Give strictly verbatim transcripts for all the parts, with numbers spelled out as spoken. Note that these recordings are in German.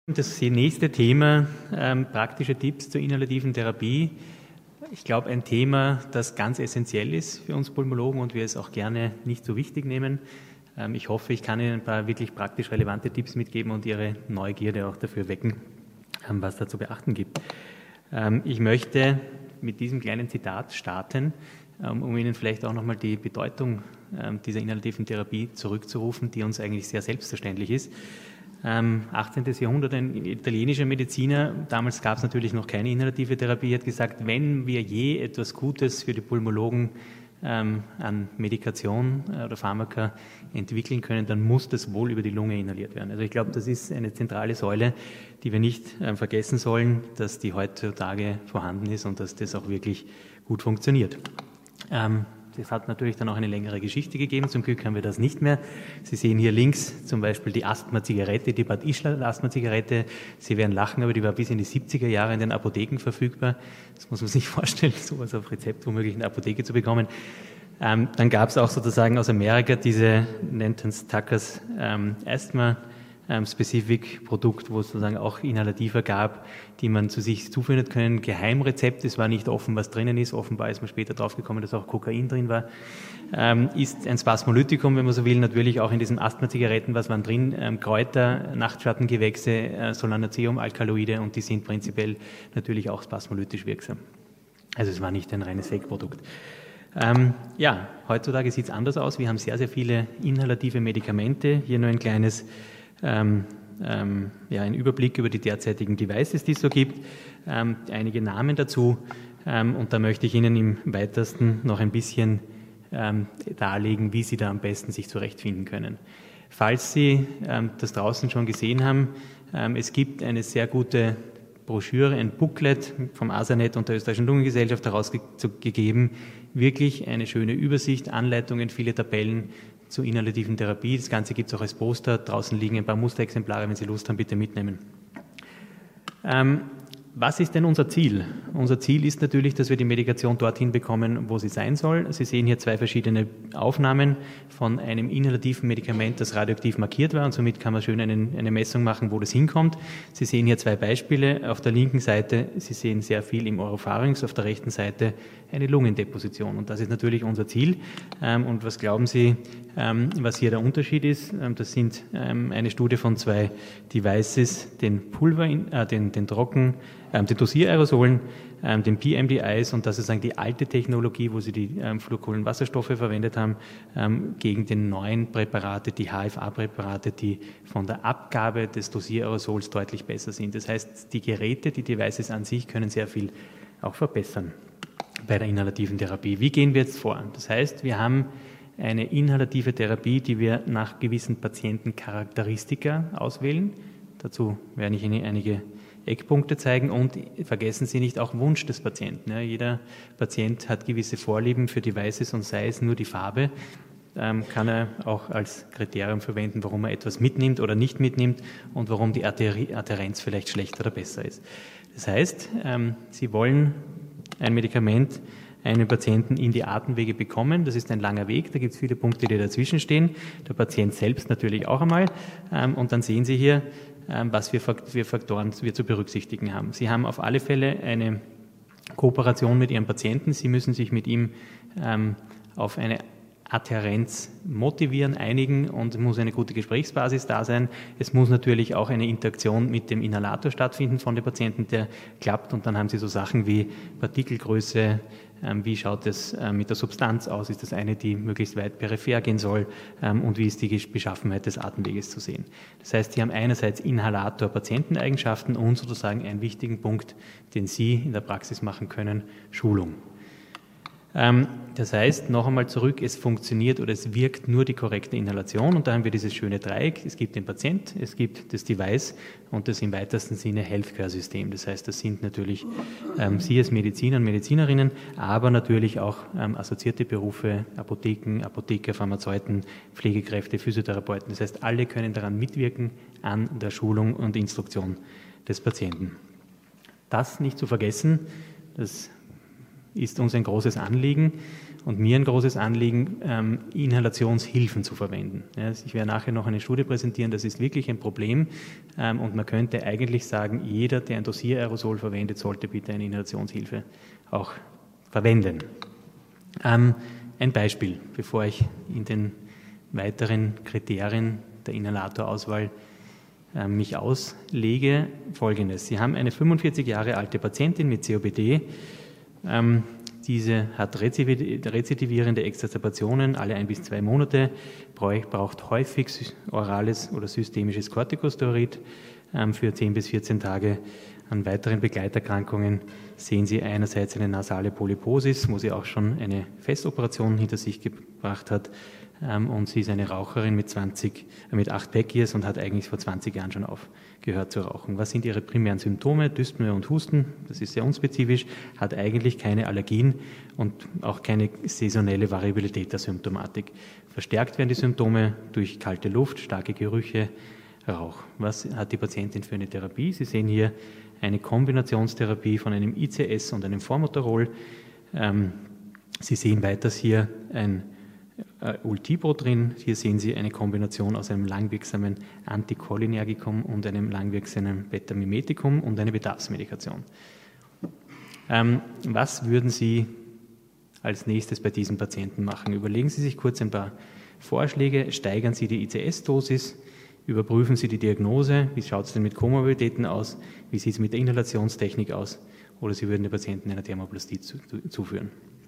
Das nächste Thema, ähm, praktische Tipps zur inhalativen Therapie. Ich glaube, ein Thema, das ganz essentiell ist für uns Pulmologen und wir es auch gerne nicht so wichtig nehmen. Ähm, ich hoffe, ich kann Ihnen ein paar wirklich praktisch relevante Tipps mitgeben und Ihre Neugierde auch dafür wecken, ähm, was da zu beachten gibt. Ähm, ich möchte mit diesem kleinen Zitat starten, ähm, um Ihnen vielleicht auch nochmal die Bedeutung ähm, dieser inhalativen Therapie zurückzurufen, die uns eigentlich sehr selbstverständlich ist. Ähm, achtzehnten. Jahrhundert, ein italienischer Mediziner, damals gab es natürlich noch keine inhalative Therapie, hat gesagt, wenn wir je etwas Gutes für die Pulmologen ähm, an Medikation äh, oder Pharmaka entwickeln können, dann muss das wohl über die Lunge inhaliert werden. Also ich glaube, das ist eine zentrale Säule, die wir nicht ähm, vergessen sollen, dass die heutzutage vorhanden ist und dass das auch wirklich gut funktioniert. Ähm, Das hat natürlich dann auch eine längere Geschichte gegeben. Zum Glück haben wir das nicht mehr. Sie sehen hier links zum Beispiel die Asthma-Zigarette, die Bad Ischl Asthma-Zigarette. Sie werden lachen, aber die war bis in die siebziger Jahre in den Apotheken verfügbar. Das muss man sich vorstellen, sowas auf Rezept womöglich in der Apotheke zu bekommen. Ähm, dann gab es auch sozusagen aus Amerika diese, nennt es Tuckers ähm, Asthma Ähm, Specific Produkt, wo es sozusagen auch Inhalativa gab, die man zu sich zuführen können. Geheimrezept, es war nicht offen, was drinnen ist. Offenbar ist man später draufgekommen, dass auch Kokain drin war. Ähm, ist ein Spasmolytikum, wenn man so will, natürlich auch in diesen Asthma-Zigaretten, was waren drin? Ähm, Kräuter, Nachtschattengewächse, äh, Solanaceum-Alkaloide und die sind prinzipiell natürlich auch spasmolytisch wirksam. Also es war nicht ein reines Fake-Produkt. Ähm, ja, heutzutage sieht es anders aus. Wir haben sehr, sehr viele inhalative Medikamente. Hier nur ein kleines Ähm, ähm, ja, ein Überblick über die derzeitigen Devices, die es so gibt, ähm, einige Namen dazu ähm, und da möchte ich Ihnen im weitesten noch ein bisschen ähm, darlegen, wie Sie da am besten sich zurechtfinden können. Falls Sie ähm, das draußen schon gesehen haben, ähm, es gibt eine sehr gute Broschüre, ein Booklet vom ASANET und der Österreichischen Lungengesellschaft herausgegeben, wirklich eine schöne Übersicht, Anleitungen, viele Tabellen zur inhalativen Therapie. Das Ganze gibt es auch als Poster. Draußen liegen ein paar Musterexemplare, wenn Sie Lust haben, bitte mitnehmen. Ähm, was ist denn unser Ziel? Unser Ziel ist natürlich, dass wir die Medikation dorthin bekommen, wo sie sein soll. Sie sehen hier zwei verschiedene Aufnahmen von einem inhalativen Medikament, das radioaktiv markiert war und somit kann man schön einen, eine Messung machen, wo das hinkommt. Sie sehen hier zwei Beispiele. Auf der linken Seite, Sie sehen sehr viel im Oropharynx, auf der rechten Seite eine Lungendeposition und das ist natürlich unser Ziel. Ähm, und was glauben Sie, ähm, was hier der Unterschied ist? Ähm, das sind ähm, eine Studie von zwei Devices, den Pulver, äh, den, den Trocken, ähm, den Dosieraerosolen, ähm, den P M D Is und das ist sozusagen die alte Technologie, wo sie die ähm, Fluorkohlenwasserstoffe verwendet haben, ähm, gegen den neuen Präparate, die H F A-Präparate, die von der Abgabe des Dosieraaerosols deutlich besser sind. Das heißt, die Geräte, die Devices an sich können sehr viel auch verbessern bei der inhalativen Therapie. Wie gehen wir jetzt vor? Das heißt, wir haben eine inhalative Therapie, die wir nach gewissen Patientencharakteristika auswählen. Dazu werde ich Ihnen einige Eckpunkte zeigen und vergessen Sie nicht auch Wunsch des Patienten. Ja, jeder Patient hat gewisse Vorlieben für Devices und sei es nur die Farbe, ähm, kann er auch als Kriterium verwenden, warum er etwas mitnimmt oder nicht mitnimmt und warum die Adhärenz vielleicht schlechter oder besser ist. Das heißt, ähm, Sie wollen ein Medikament einen Patienten in die Atemwege bekommen. Das ist ein langer Weg, da gibt es viele Punkte, die dazwischen stehen. Der Patient selbst natürlich auch einmal. Und dann sehen Sie hier, was für Faktoren wir zu berücksichtigen haben. Sie haben auf alle Fälle eine Kooperation mit Ihrem Patienten. Sie müssen sich mit ihm auf eine Adhärenz motivieren, einigen und es muss eine gute Gesprächsbasis da sein. Es muss natürlich auch eine Interaktion mit dem Inhalator stattfinden von dem Patienten, der klappt und dann haben Sie so Sachen wie Partikelgröße, ähm, wie schaut es äh, mit der Substanz aus, ist das eine, die möglichst weit peripher gehen soll ähm, und wie ist die Beschaffenheit des Atemweges zu sehen. Das heißt, Sie haben einerseits Inhalator-Patienteneigenschaften und sozusagen einen wichtigen Punkt, den Sie in der Praxis machen können, Schulung. Das heißt, noch einmal zurück, es funktioniert oder es wirkt nur die korrekte Inhalation und da haben wir dieses schöne Dreieck. Es gibt den Patient, es gibt das Device und das im weitesten Sinne Healthcare-System. Das heißt, das sind natürlich ähm, Sie als Mediziner und Medizinerinnen, aber natürlich auch ähm, assoziierte Berufe, Apotheken, Apotheker, Pharmazeuten, Pflegekräfte, Physiotherapeuten. Das heißt, alle können daran mitwirken an der Schulung und Instruktion des Patienten. Das nicht zu vergessen, das ist uns ein großes Anliegen und mir ein großes Anliegen, ähm, Inhalationshilfen zu verwenden. Ja, ich werde nachher noch eine Studie präsentieren, das ist wirklich ein Problem ähm, und man könnte eigentlich sagen, jeder, der ein Dosiererosol verwendet, sollte bitte eine Inhalationshilfe auch verwenden. Ähm, ein Beispiel, bevor ich in den weiteren Kriterien der Inhalatorauswahl äh, mich auslege, Folgendes. Sie haben eine fünfundvierzig Jahre alte Patientin mit C O P D. Ähm, diese hat rezidivierende Exacerbationen alle ein bis zwei Monate, braucht häufig orales oder systemisches Corticosteroid ähm, für zehn bis vierzehn Tage. An weiteren Begleiterkrankungen sehen Sie einerseits eine nasale Polyposis, wo sie auch schon eine Festoperation hinter sich gebracht hat. Und sie ist eine Raucherin mit zwanzig, mit acht Pack-Years und hat eigentlich vor zwanzig Jahren schon aufgehört zu rauchen. Was sind ihre primären Symptome? Dyspnoe und Husten, das ist sehr unspezifisch, hat eigentlich keine Allergien und auch keine saisonelle Variabilität der Symptomatik. Verstärkt werden die Symptome durch kalte Luft, starke Gerüche, Rauch. Was hat die Patientin für eine Therapie? Sie sehen hier eine Kombinationstherapie von einem I C S und einem Formoterol. Sie sehen weiters hier ein Ultipro drin. Hier sehen Sie eine Kombination aus einem langwirksamen Anticholinergikum und einem langwirksamen Beta-Mimetikum und eine Bedarfsmedikation. Ähm, was würden Sie als nächstes bei diesen Patienten machen? Überlegen Sie sich kurz ein paar Vorschläge. Steigern Sie die I C S-Dosis? Überprüfen Sie die Diagnose? Wie schaut es denn mit Komorbiditäten aus? Wie sieht es mit der Inhalationstechnik aus? Oder Sie würden den Patienten einer Thermoplastie zu, zu, zuführen.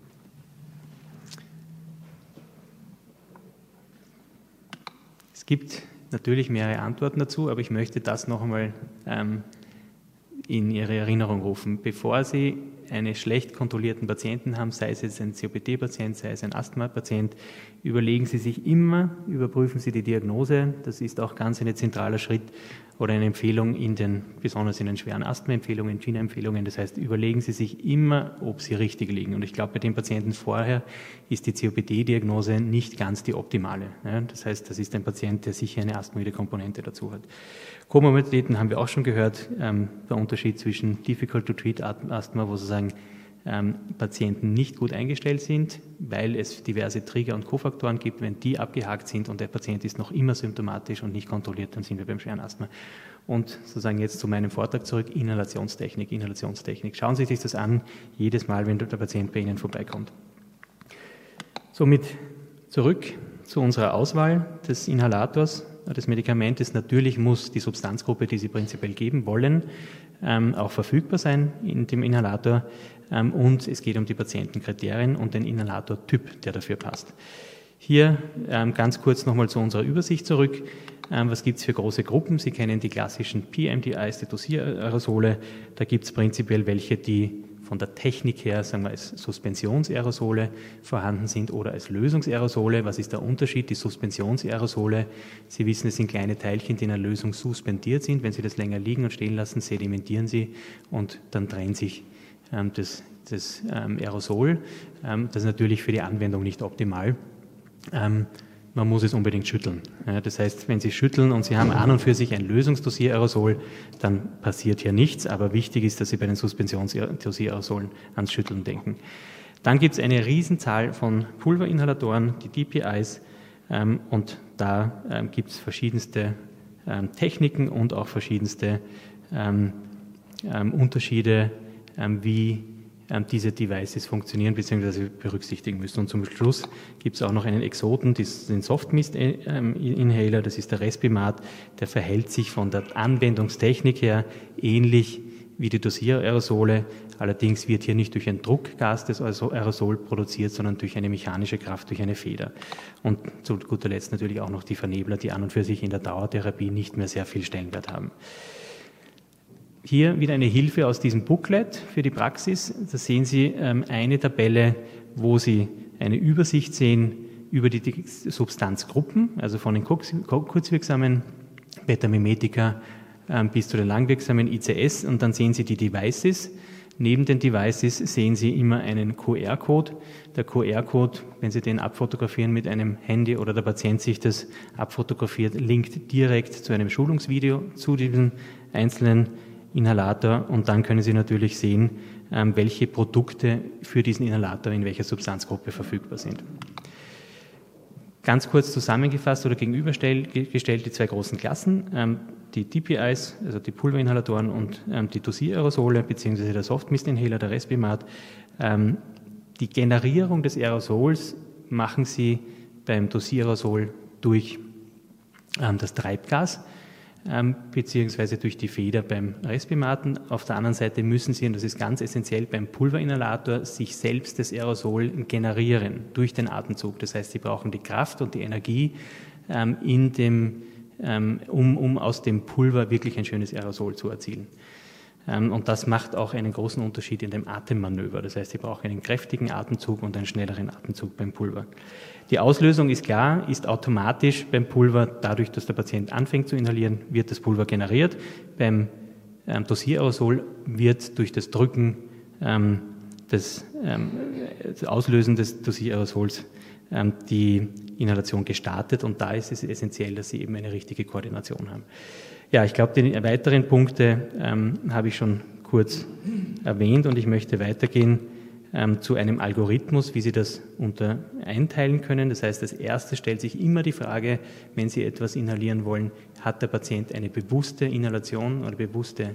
Es gibt natürlich mehrere Antworten dazu, aber ich möchte das noch einmal ähm, in Ihre Erinnerung rufen. Bevor Sie einen schlecht kontrollierten Patienten haben, sei es jetzt ein C O P D-Patient, sei es ein Asthma-Patient, überlegen Sie sich immer, überprüfen Sie die Diagnose, das ist auch ganz ein zentraler Schritt oder eine Empfehlung in den, besonders in den schweren Asthma-Empfehlungen, G I N A-Empfehlungen, das heißt, überlegen Sie sich immer, ob Sie richtig liegen. Und ich glaube, bei den Patienten vorher ist die C O P D-Diagnose nicht ganz die optimale. Ja, das heißt, das ist ein Patient, der sicher eine asthmoide Komponente dazu hat. Komorbiditäten haben wir auch schon gehört, ähm, der Unterschied zwischen Difficult-to-Treat-Asthma, wo sozusagen ähm, Patienten nicht gut eingestellt sind, weil es diverse Trigger und Kofaktoren gibt. Wenn die abgehakt sind und der Patient ist noch immer symptomatisch und nicht kontrolliert, dann sind wir beim schweren Asthma. Und sozusagen jetzt zu meinem Vortrag zurück, Inhalationstechnik, Inhalationstechnik. Schauen Sie sich das an, jedes Mal, wenn der Patient bei Ihnen vorbeikommt. Somit zurück zu unserer Auswahl des Inhalators, des Medikamentes. Natürlich muss die Substanzgruppe, die Sie prinzipiell geben wollen, ähm, auch verfügbar sein in dem Inhalator. Ähm, und es geht um die Patientenkriterien und den Inhalatortyp, der dafür passt. Hier ähm, ganz kurz nochmal zu unserer Übersicht zurück. Ähm, was gibt es für große Gruppen? Sie kennen die klassischen P M D Is, die Dosiererosole. Da gibt es prinzipiell welche, die von der Technik her, sagen wir, als Suspensionsaerosole vorhanden sind oder als Lösungsaerosole. Was ist der Unterschied? Die Suspensionsaerosole, Sie wissen, es sind kleine Teilchen, die in einer Lösung suspendiert sind. Wenn Sie das länger liegen und stehen lassen, sedimentieren sie und dann trennt sich ähm, das, das ähm, Aerosol. Ähm, das ist natürlich für die Anwendung nicht optimal. Ähm, man muss es unbedingt schütteln. Ja, das heißt, wenn Sie schütteln und Sie haben an und für sich ein Lösungsdosiererosol, dann passiert hier nichts, aber wichtig ist, dass Sie bei den Suspensionsdosiererosolen ans Schütteln denken. Dann gibt es eine Riesenzahl von Pulverinhalatoren, die D P Is, ähm, und da ähm, gibt es verschiedenste ähm, Techniken und auch verschiedenste ähm, ähm, Unterschiede, ähm, wie diese Devices funktionieren bzw. berücksichtigen müssen. Und zum Schluss gibt es auch noch einen Exoten, den Softmist-Inhaler, das ist der Respimat, der verhält sich von der Anwendungstechnik her ähnlich wie die Dosiererosole, allerdings wird hier nicht durch ein Druckgas das Aerosol produziert, sondern durch eine mechanische Kraft, durch eine Feder. Und zu guter Letzt natürlich auch noch die Vernebler, die an und für sich in der Dauertherapie nicht mehr sehr viel Stellenwert haben. Hier wieder eine Hilfe aus diesem Booklet für die Praxis. Da sehen Sie ähm, eine Tabelle, wo Sie eine Übersicht sehen über die, die Substanzgruppen, also von den kurzwirksamen Beta-Mimetika ähm, bis zu den langwirksamen I C S, und dann sehen Sie die Devices. Neben den Devices sehen Sie immer einen Q R-Code. Der Q R-Code, wenn Sie den abfotografieren mit einem Handy oder der Patient sich das abfotografiert, linkt direkt zu einem Schulungsvideo zu diesem einzelnen Inhalator, und dann können Sie natürlich sehen, ähm, welche Produkte für diesen Inhalator in welcher Substanzgruppe verfügbar sind. Ganz kurz zusammengefasst oder gegenübergestellt die zwei großen Klassen, ähm, die D P Is, also die Pulverinhalatoren und ähm, die Dosiererosole beziehungsweise der Softmist-Inhaler, der Respimat. Ähm, die Generierung des Aerosols machen Sie beim Dosiererosol durch ähm, das Treibgas ähm, beziehungsweise durch die Feder beim Respimaten. Auf der anderen Seite müssen Sie, und das ist ganz essentiell, beim Pulverinhalator sich selbst das Aerosol generieren durch den Atemzug. Das heißt, Sie brauchen die Kraft und die Energie, ähm, in dem, ähm, um, um aus dem Pulver wirklich ein schönes Aerosol zu erzielen. Ähm, und das macht auch einen großen Unterschied in dem Atemmanöver. Das heißt, Sie brauchen einen kräftigen Atemzug und einen schnelleren Atemzug beim Pulver. Die Auslösung ist klar, ist automatisch beim Pulver, dadurch, dass der Patient anfängt zu inhalieren, wird das Pulver generiert. Beim ähm, Dosiererosol wird durch das Drücken ähm, des ähm, das Auslösen des Dosiererasols ähm, die Inhalation gestartet, und da ist es essentiell, dass Sie eben eine richtige Koordination haben. Ja, ich glaube, die weiteren Punkte ähm, habe ich schon kurz erwähnt, und ich möchte weitergehen ähm, zu einem Algorithmus, wie Sie das unter einteilen können. Das heißt, als erstes stellt sich immer die Frage, wenn Sie etwas inhalieren wollen, hat der Patient eine bewusste Inhalation oder bewusste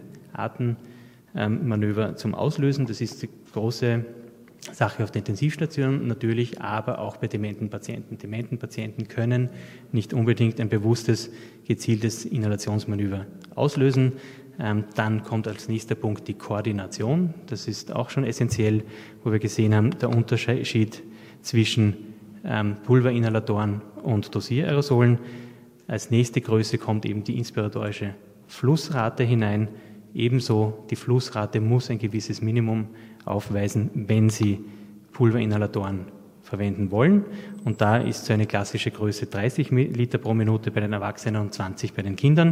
Atemmanöver zum Auslösen? Das ist die große Sache auf der Intensivstation natürlich, aber auch bei dementen Patienten. Dementen Patienten können nicht unbedingt ein bewusstes, gezieltes Inhalationsmanöver auslösen. Ähm, dann kommt als nächster Punkt die Koordination. Das ist auch schon essentiell, wo wir gesehen haben, der Unterschied zwischen ähm, Pulverinhalatoren und Dosiererasolen. Als nächste Größe kommt eben die inspiratorische Flussrate hinein. Ebenso die Flussrate muss ein gewisses Minimum aufweisen, wenn Sie Pulverinhalatoren verwenden wollen. Und da ist so eine klassische Größe dreißig Liter pro Minute bei den Erwachsenen und zwanzig bei den Kindern.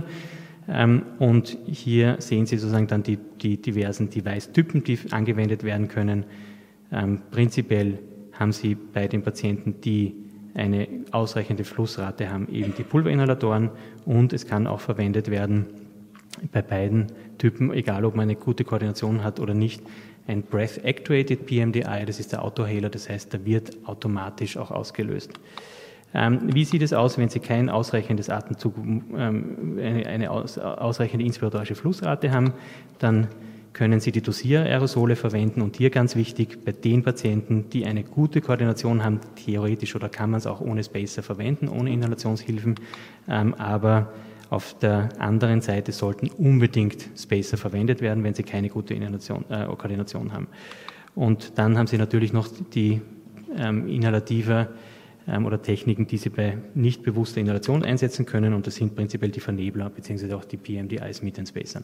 Und hier sehen Sie sozusagen dann die, die diversen Device-Typen, die angewendet werden können. Prinzipiell haben Sie bei den Patienten, die eine ausreichende Flussrate haben, eben die Pulverinhalatoren, und es kann auch verwendet werden bei beiden Typen, egal ob man eine gute Koordination hat oder nicht, ein Breath Actuated P M D I, das ist der Autohaler, das heißt, der wird automatisch auch ausgelöst. Ähm, wie sieht es aus, wenn Sie kein ausreichendes Atemzug, ähm, eine, eine aus, ausreichende inspiratorische Flussrate haben? Dann können Sie die Dosiereraerosole verwenden, und hier ganz wichtig, bei den Patienten, die eine gute Koordination haben, theoretisch oder kann man es auch ohne Spacer verwenden, ohne Inhalationshilfen, ähm, aber auf der anderen Seite sollten unbedingt Spacer verwendet werden, wenn Sie keine gute Inhalation, äh, Koordination haben. Und dann haben Sie natürlich noch die ähm, Inhalative ähm, oder Techniken, die Sie bei nicht bewusster Inhalation einsetzen können, und das sind prinzipiell die Vernebler bzw. auch die P M D Is mit den Spacern.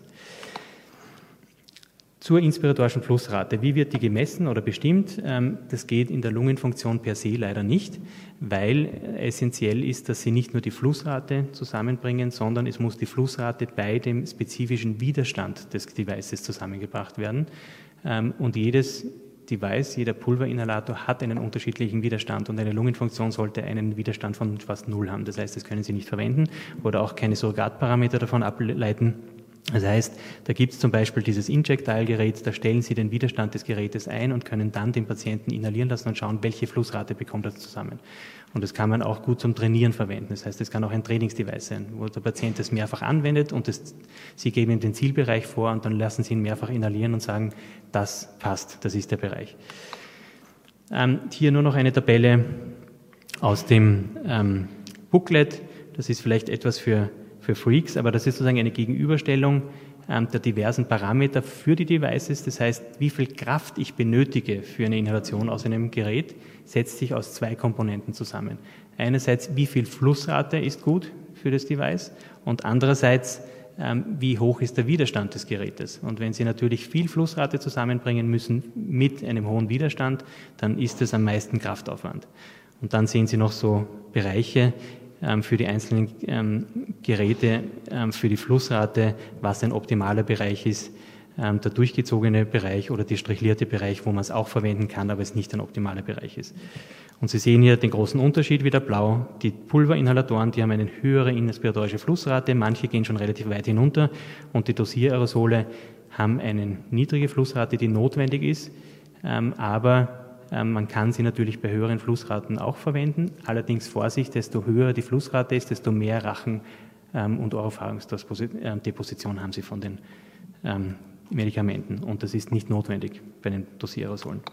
Zur inspiratorischen Flussrate. Wie wird die gemessen oder bestimmt? Das geht in der Lungenfunktion per se leider nicht, weil essentiell ist, dass Sie nicht nur die Flussrate zusammenbringen, sondern es muss die Flussrate bei dem spezifischen Widerstand des Devices zusammengebracht werden. Und jedes Device, jeder Pulverinhalator hat einen unterschiedlichen Widerstand, und eine Lungenfunktion sollte einen Widerstand von fast null haben. Das heißt, das können Sie nicht verwenden oder auch keine Surrogatparameter davon ableiten. Das heißt, da gibt es zum Beispiel dieses Injectile-Gerät, da stellen Sie den Widerstand des Gerätes ein und können dann den Patienten inhalieren lassen und schauen, welche Flussrate bekommt er zusammen. Und das kann man auch gut zum Trainieren verwenden. Das heißt, es kann auch ein Trainingsdevice sein, wo der Patient das mehrfach anwendet, und das, Sie geben ihm den Zielbereich vor und dann lassen Sie ihn mehrfach inhalieren und sagen, das passt, das ist der Bereich. Ähm, hier nur noch eine Tabelle aus dem ähm, Booklet. Das ist vielleicht etwas für für Freaks, aber das ist sozusagen eine Gegenüberstellung ähm, der diversen Parameter für die Devices. Das heißt, wie viel Kraft ich benötige für eine Inhalation aus einem Gerät, setzt sich aus zwei Komponenten zusammen. Einerseits, wie viel Flussrate ist gut für das Device, und andererseits, ähm, wie hoch ist der Widerstand des Gerätes. Und wenn Sie natürlich viel Flussrate zusammenbringen müssen mit einem hohen Widerstand, dann ist es am meisten Kraftaufwand. Und dann sehen Sie noch so Bereiche für die einzelnen ähm, Geräte, ähm, für die Flussrate, was ein optimaler Bereich ist, ähm, der durchgezogene Bereich oder der strichlierte Bereich, wo man es auch verwenden kann, aber es nicht ein optimaler Bereich ist. Und Sie sehen hier den großen Unterschied wieder blau. Die Pulverinhalatoren, die haben eine höhere inspiratorische Flussrate, manche gehen schon relativ weit hinunter, und die Dosiererosole haben eine niedrige Flussrate, die notwendig ist, ähm, aber ähm, man kann sie natürlich bei höheren Flussraten auch verwenden. Allerdings Vorsicht, desto höher die Flussrate ist, desto mehr Rachen ähm, und Oropharingusdeposition haben sie von den ähm, Medikamenten. Und das ist nicht notwendig bei den Dosiererasolen.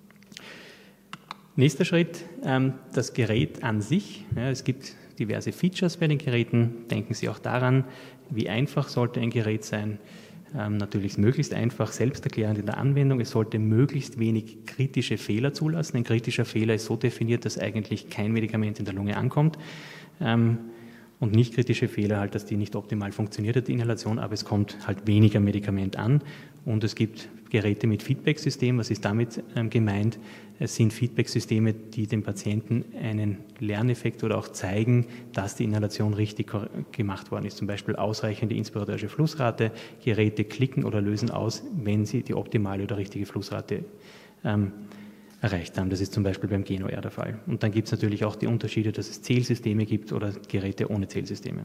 Nächster Schritt, ähm, das Gerät an sich. Ja, es gibt diverse Features bei den Geräten. Denken Sie auch daran, wie einfach sollte ein Gerät sein. Ähm, natürlich möglichst einfach, selbsterklärend in der Anwendung. Es sollte möglichst wenig kritische Fehler zulassen. Ein kritischer Fehler ist so definiert, dass eigentlich kein Medikament in der Lunge ankommt. Ähm, und nicht kritische Fehler halt, dass die nicht optimal funktioniert, die Inhalation, aber es kommt halt weniger Medikament an. Und es gibt Geräte mit Feedback-System. Was ist damit ähm, gemeint? Es sind Feedback-Systeme, die dem Patienten einen Lerneffekt oder auch zeigen, dass die Inhalation richtig gemacht worden ist. Zum Beispiel ausreichende inspiratorische Flussrate. Geräte klicken oder lösen aus, wenn sie die optimale oder richtige Flussrate ähm, erreicht haben. Das ist zum Beispiel beim Geno-R der Fall. Und dann gibt es natürlich auch die Unterschiede, dass es Zählsysteme gibt oder Geräte ohne Zählsysteme.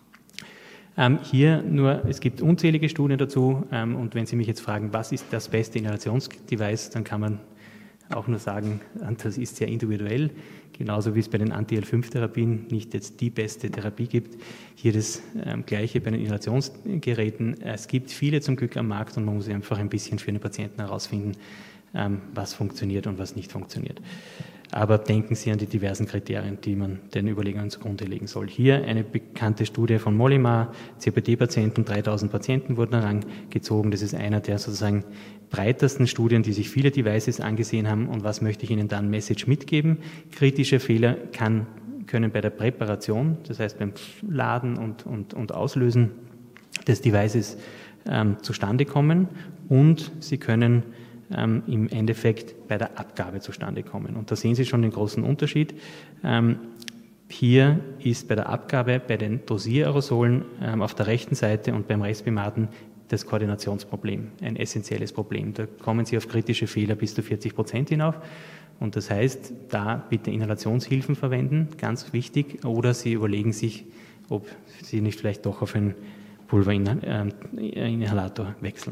Ähm, hier nur, es gibt unzählige Studien dazu ähm, und wenn Sie mich jetzt fragen, was ist das beste Inhalationsdevice, dann kann man auch nur sagen, das ist sehr individuell, genauso wie es bei den Anti L fünf Therapien nicht jetzt die beste Therapie gibt. Hier das ähm, Gleiche bei den Inhalationsgeräten. Es gibt viele zum Glück am Markt und man muss einfach ein bisschen für den Patienten herausfinden, ähm, was funktioniert und was nicht funktioniert. Aber denken Sie an die diversen Kriterien, die man den Überlegungen zugrunde legen soll. Hier eine bekannte Studie von Molimar, C O P D-Patienten, dreitausend Patienten wurden herangezogen. Das ist einer der sozusagen breitesten Studien, die sich viele Devices angesehen haben. Und was möchte ich Ihnen dann Message mitgeben? Kritische Fehler kann, können bei der Präparation, das heißt beim Laden und, und, und Auslösen des Devices ähm, zustande kommen und sie können Ähm, im Endeffekt bei der Abgabe zustande kommen. Und da sehen Sie schon den großen Unterschied. Ähm, hier ist bei der Abgabe bei den Dosieraerosolen ähm, auf der rechten Seite und beim Respimaten das Koordinationsproblem, ein essentielles Problem. Da kommen Sie auf kritische Fehler bis zu vierzig Prozent hinauf. Und das heißt, da bitte Inhalationshilfen verwenden, ganz wichtig, oder Sie überlegen sich, ob Sie nicht vielleicht doch auf einen Pulverinhalator wechseln.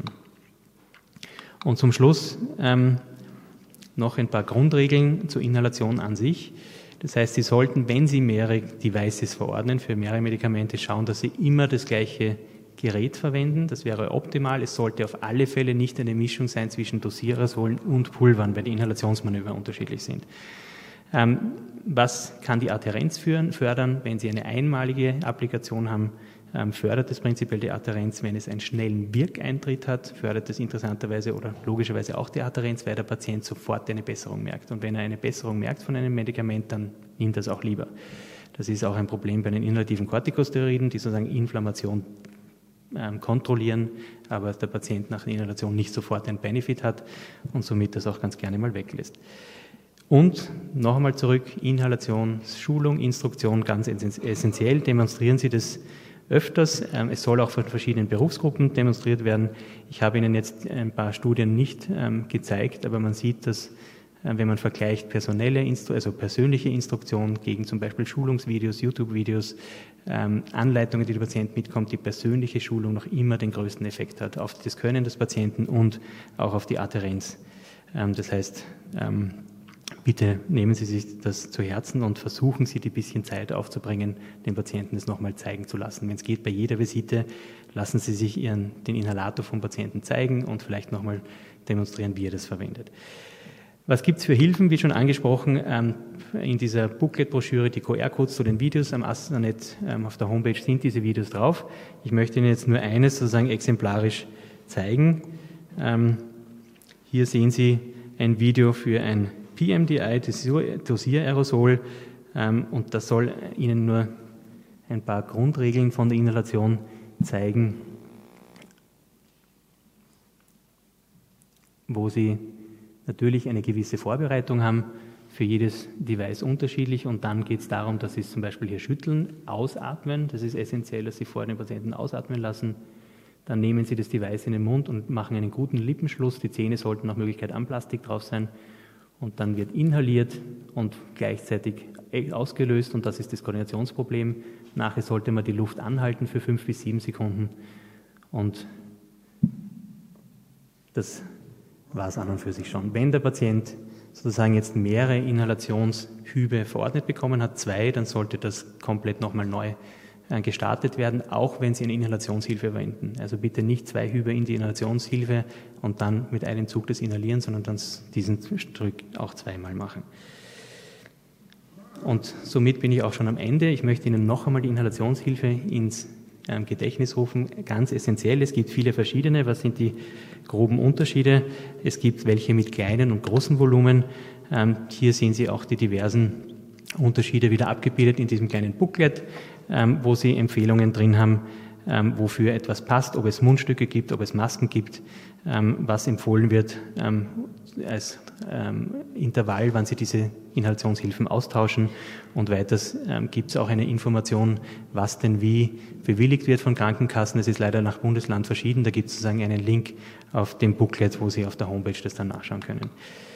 Und zum Schluss ähm, noch ein paar Grundregeln zur Inhalation an sich. Das heißt, Sie sollten, wenn Sie mehrere Devices verordnen, für mehrere Medikamente schauen, dass Sie immer das gleiche Gerät verwenden. Das wäre optimal. Es sollte auf alle Fälle nicht eine Mischung sein zwischen Dosiererasolen und Pulvern, weil die Inhalationsmanöver unterschiedlich sind. Ähm, was kann die Adhärenz führen, fördern? Wenn Sie eine einmalige Applikation haben, ähm, fördert es prinzipiell die Adhärenz. Wenn es einen schnellen Wirkeintritt hat, fördert es interessanterweise oder logischerweise auch die Adhärenz, weil der Patient sofort eine Besserung merkt. Und wenn er eine Besserung merkt von einem Medikament, dann nimmt er es auch lieber. Das ist auch ein Problem bei den inhalativen Corticosteroiden, die sozusagen Inflammation ähm, kontrollieren, aber der Patient nach der Inhalation nicht sofort einen Benefit hat und somit das auch ganz gerne mal weglässt. Und noch einmal zurück, Inhalation, Schulung, Instruktion, ganz essentiell. Demonstrieren Sie das öfters. Es soll auch von verschiedenen Berufsgruppen demonstriert werden. Ich habe Ihnen jetzt ein paar Studien nicht ähm, gezeigt, aber man sieht, dass, äh, wenn man vergleicht personelle, Instru- also persönliche Instruktion gegen zum Beispiel Schulungsvideos, YouTube-Videos, ähm, Anleitungen, die der Patient mitkommt, die persönliche Schulung noch immer den größten Effekt hat auf das Können des Patienten und auch auf die Adhärenz. Ähm, das heißt, ähm, bitte nehmen Sie sich das zu Herzen und versuchen Sie, die bisschen Zeit aufzubringen, den Patienten es nochmal zeigen zu lassen. Wenn es geht, bei jeder Visite, lassen Sie sich Ihren, den Inhalator vom Patienten zeigen und vielleicht nochmal demonstrieren, wie er das verwendet. Was gibt es für Hilfen? Wie schon angesprochen, ähm, in dieser Booklet-Broschüre, die Q R-Codes zu den Videos am Astranet, ähm, auf der Homepage sind diese Videos drauf. Ich möchte Ihnen jetzt nur eines sozusagen exemplarisch zeigen. Ähm, hier sehen Sie ein Video für ein P M D I, Dosiererosol, ähm, und das soll Ihnen nur ein paar Grundregeln von der Inhalation zeigen, wo Sie natürlich eine gewisse Vorbereitung haben, für jedes Device unterschiedlich, und dann geht es darum, dass Sie es zum Beispiel hier schütteln, ausatmen, das ist essentiell, dass Sie vorher den Patienten ausatmen lassen. Dann nehmen Sie das Device in den Mund und machen einen guten Lippenschluss, die Zähne sollten nach Möglichkeit am Plastik drauf sein. Und dann wird inhaliert und gleichzeitig ausgelöst, und das ist das Koordinationsproblem. Nachher sollte man die Luft anhalten für fünf bis sieben Sekunden und das war es an und für sich schon. Wenn der Patient sozusagen jetzt mehrere Inhalationshübe verordnet bekommen hat, zwei, dann sollte das komplett nochmal neu gestartet werden, auch wenn Sie eine Inhalationshilfe verwenden. Also bitte nicht zwei Hübe in die Inhalationshilfe und dann mit einem Zug das Inhalieren, sondern dann diesen Strick auch zweimal machen. Und somit bin ich auch schon am Ende. Ich möchte Ihnen noch einmal die Inhalationshilfe ins ähm, Gedächtnis rufen. Ganz essentiell, es gibt viele verschiedene. Was sind die groben Unterschiede? Es gibt welche mit kleinen und großen Volumen. Ähm, hier sehen Sie auch die diversen Unterschiede wieder abgebildet in diesem kleinen Booklet, ähm, wo Sie Empfehlungen drin haben, ähm, wofür etwas passt, ob es Mundstücke gibt, ob es Masken gibt, ähm, was empfohlen wird ähm, als ähm, Intervall, wann Sie diese Inhalationshilfen austauschen. Und weiters ähm, gibt es auch eine Information, was denn wie bewilligt wird von Krankenkassen. Das ist leider nach Bundesland verschieden. Da gibt es sozusagen einen Link auf dem Booklet, wo Sie auf der Homepage das dann nachschauen können.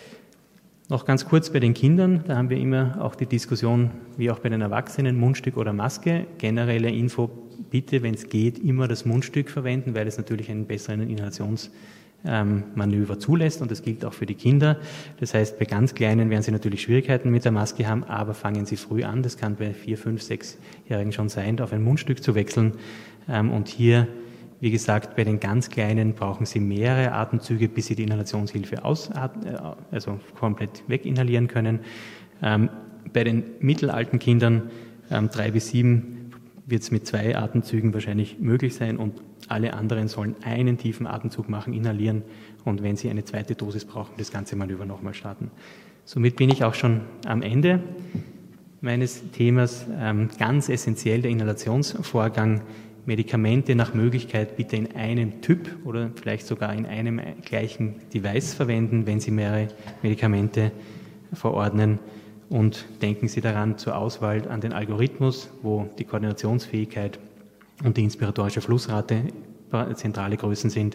Noch ganz kurz bei den Kindern, da haben wir immer auch die Diskussion, wie auch bei den Erwachsenen, Mundstück oder Maske. Generelle Info, bitte, wenn es geht, immer das Mundstück verwenden, weil es natürlich einen besseren Inhalationsmanöver zulässt und das gilt auch für die Kinder. Das heißt, bei ganz Kleinen werden Sie natürlich Schwierigkeiten mit der Maske haben, aber fangen Sie früh an. Das kann bei vier, fünf, sechsjährigen schon sein, auf ein Mundstück zu wechseln. Und hier, wie gesagt, bei den ganz Kleinen brauchen Sie mehrere Atemzüge, bis Sie die Inhalationshilfe ausatmen, also komplett weginhalieren können. Ähm, bei den mittelalten Kindern, ähm, drei bis sieben, wird es mit zwei Atemzügen wahrscheinlich möglich sein und alle anderen sollen einen tiefen Atemzug machen, inhalieren und wenn Sie eine zweite Dosis brauchen, das ganze Manöver nochmal starten. Somit bin ich auch schon am Ende meines Themas. Ähm, ganz essentiell der Inhalationsvorgang. Medikamente nach Möglichkeit bitte in einem Typ oder vielleicht sogar in einem gleichen Device verwenden, wenn Sie mehrere Medikamente verordnen. Und denken Sie daran zur Auswahl an den Algorithmus, wo die Koordinationsfähigkeit und die inspiratorische Flussrate zentrale Größen sind,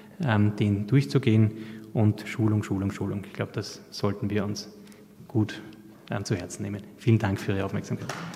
den durchzugehen und Schulung, Schulung, Schulung. Ich glaube, das sollten wir uns gut zu Herzen nehmen. Vielen Dank für Ihre Aufmerksamkeit.